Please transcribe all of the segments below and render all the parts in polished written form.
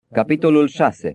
Capitolul 6.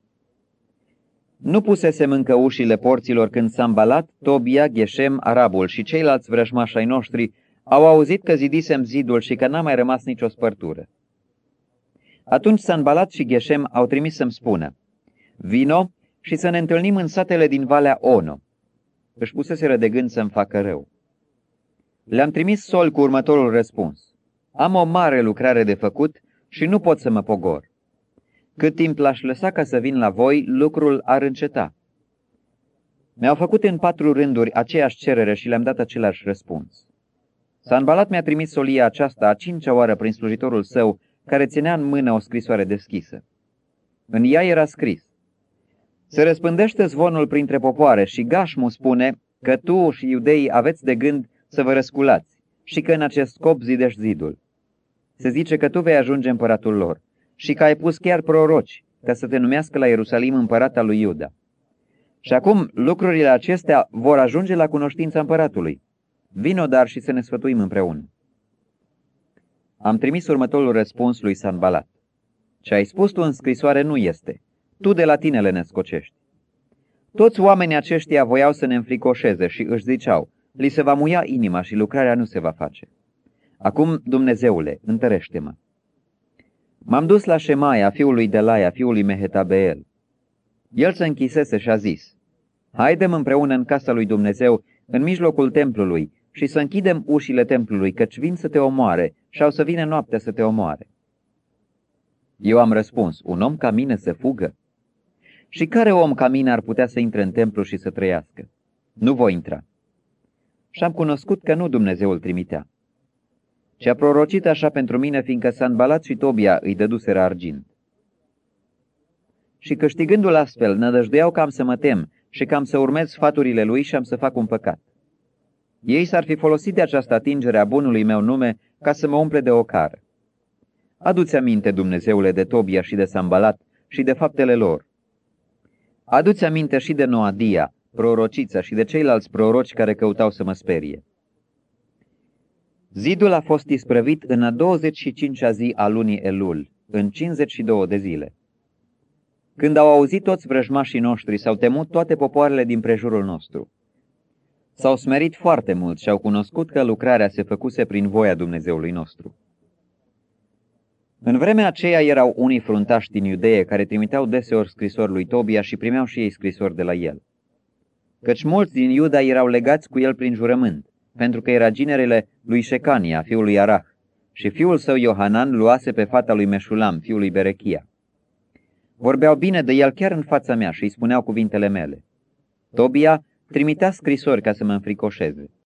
Nu pusesem încă ușile porților când Sanbalat, Tobia, Geshem, arabul și ceilalți vrăjmași ai noștri au auzit că zidisem zidul și că n-a mai rămas nicio spărtură. Atunci Sanbalat și Geshem au trimis să-mi spună: vino și să ne întâlnim în satele din Valea Ono. Își puseseră de gând să-mi facă rău. Le-am trimis sol cu următorul răspuns: am o mare lucrare de făcut și nu pot să mă pogor. Cât timp l-aș lăsa ca să vin la voi, lucrul ar înceta. Mi-au făcut în 4 rânduri aceeași cerere și le-am dat același răspuns. Sanbalat mi-a trimis solia aceasta a 5-a oară prin slujitorul său, care ținea în mână o scrisoare deschisă. În ea era scris: se răspândește zvonul printre popoare și Gașmu spune că tu și iudeii aveți de gând să vă răsculați și că în acest scop zidești zidul. Se zice că tu vei ajunge împăratul lor și că ai pus chiar proroci ca să te numească la Ierusalim împărat al lui Iuda. Și acum lucrurile acestea vor ajunge la cunoștința împăratului. Vino dar și să ne sfătuim împreună. Am trimis următorul răspuns lui Sanbalat: ce ai spus tu în scrisoare nu este. Tu de la tine le născocești. Toți oamenii aceștia voiau să ne înfricoșeze și își ziceau: li se va muia inima și lucrarea nu se va face. Acum, Dumnezeule, întărește-mă. M-am dus la Șemaia, fiul lui Delaia, fiul lui Mehetabeel. El se închisese și a zis: haidem împreună în casa lui Dumnezeu, în mijlocul templului, și să închidem ușile templului, căci vin să te omoare și au să vină noaptea să te omoare. Eu am răspuns: un om ca mine să fugă? Și care om ca mine ar putea să intre în templu și să trăiască? Nu voi intra. Și am cunoscut că nu Dumnezeu îl trimitea. Și a prorocit așa pentru mine, fiindcă Sanbalat și Tobia îi dăduseră argint. Și câștigându-l astfel, nădăjduiau că am să mă tem și că am să urmez sfaturile lui și am să fac un păcat. Ei s-ar fi folosit de această atingere a bunului meu nume ca să mă umple de ocară. Adu-ți aminte, Dumnezeule, de Tobia și de Sanbalat și de faptele lor. Adu-ți aminte și de Noadia, prorocița, și de ceilalți proroci care căutau să mă sperie. Zidul a fost isprăvit în a 25-a zi a lunii Elul, în 52 de zile. Când au auzit toți vrăjmașii noștri, s-au temut toate popoarele din prejurul nostru. S-au smerit foarte mult și au cunoscut că lucrarea se făcuse prin voia Dumnezeului nostru. În vremea aceea erau unii fruntași din Iudeie care trimiteau deseori scrisori lui Tobia și primeau și ei scrisori de la el. Căci mulți din Iuda erau legați cu el prin jurământ, pentru că era ginerele lui Șecania, fiul lui Arah, și fiul său Iohanan luase pe fata lui Meșulam, fiul lui Berechia. Vorbeau bine de el chiar în fața mea și îi spuneau cuvintele mele. Tobia trimitea scrisori ca să mă înfricoșeze.